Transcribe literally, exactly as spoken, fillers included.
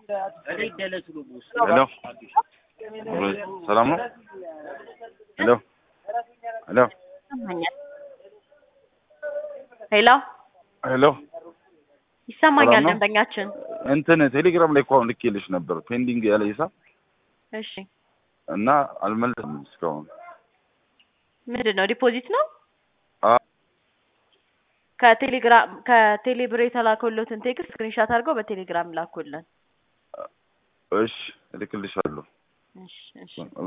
Hello. ሰላም ነው? ሄሎ ሄሎ ሄሎ ሄሎ ይሰማኛል ደንበኛችን እንትን ቴሌግራም ላይ እኮ አሁን ልኬልሽ ነበር ፔንዲንግ ያለ ሂሳብ እሺ እና አልመለስም እስካሁን ምንድነው ዲፖዚት ነው አ ከቴሌግራም ከቴሌብር የተላከሎትን ቴክስት ስክሪንሻት አድርገው በቴሌግራም ላኩልን እሺ እልክልሻለሁ እሺ እሺ